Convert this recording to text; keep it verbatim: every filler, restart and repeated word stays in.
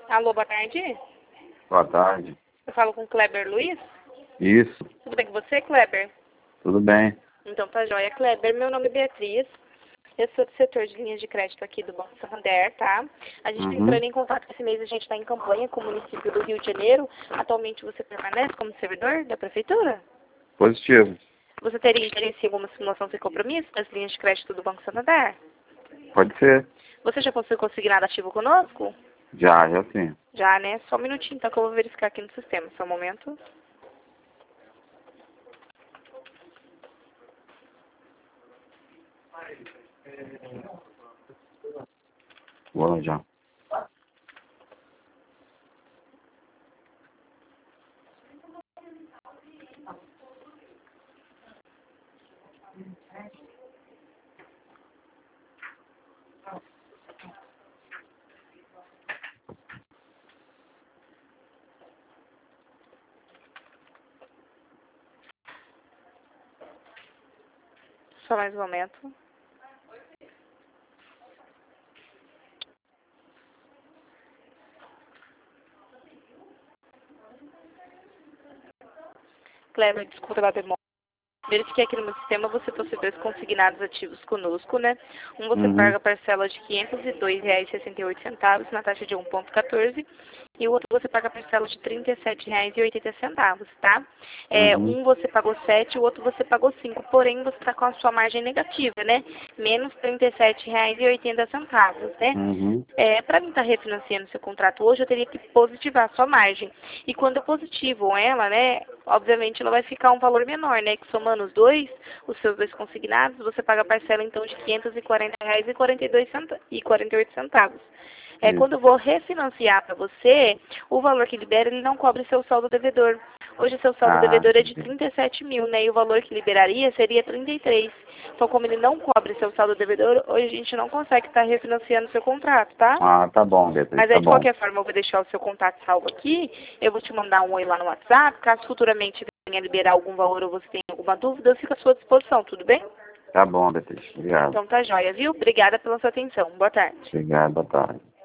Alô, boa tarde. Boa tarde. Eu falo com o Kleber Luiz. Isso. Tudo bem com você, Kleber? Tudo bem. Então tá joia. Kleber, meu nome é Beatriz. Eu sou do setor de linhas de crédito aqui do Banco Santander, tá? A gente está Uhum. entrando em contato esse mês, a gente está em campanha com o município do Rio de Janeiro. Atualmente você permanece como servidor da prefeitura? Positivo. Você teria interesse em alguma simulação sem compromisso das linhas de crédito do Banco Santander? Pode ser. Você já possui consignado ativo conosco? Já, já sim. Já, né? Só um minutinho, então, que eu vou verificar aqui no sistema. Só um momento. Vou lá já. Só mais um momento. Kleber, desculpa pela demora. Verifiquei aqui no meu sistema, você possui dois consignados ativos conosco, né? Um você Uhum. paga parcela de quinhentos e dois reais e sessenta e oito centavos na taxa de um vírgula quatorze e o outro você paga parcela de trinta e sete reais e oitenta centavos, tá? É, Uhum. um você pagou sete, o outro você pagou cinco, porém você está com a sua margem negativa, né? Menos trinta e sete reais e oitenta centavos, né? Uhum. É, para mim estar refinanciando seu contrato hoje, eu teria que positivar a sua margem. E quando eu positivo ela, né, obviamente ela vai ficar um valor menor, né, que somando os dois, os seus dois consignados, você paga a parcela então de quinhentos e quarenta reais e quarenta e dois centavos, e quarenta e oito centavos. É, Isso. quando eu vou refinanciar para você, o valor que libera, ele não cobre seu saldo devedor. Hoje seu saldo Ah, devedor é de entendi. trinta e sete mil, né, e o valor que liberaria seria trinta e três. Então, como ele não cobre seu saldo devedor, hoje a gente não consegue estar refinanciando seu contrato, tá? Ah, tá bom, Beatriz, Mas tá aí, de bom. qualquer forma, eu vou deixar o seu contato salvo aqui. Eu vou te mandar um oi lá no WhatsApp. Caso futuramente venha liberar algum valor ou você tenha alguma dúvida, eu fico à sua disposição, tudo bem? Tá bom, Beatriz. Obrigado. Então tá joia, viu? Obrigada pela sua atenção. Boa tarde. Obrigado, boa tarde.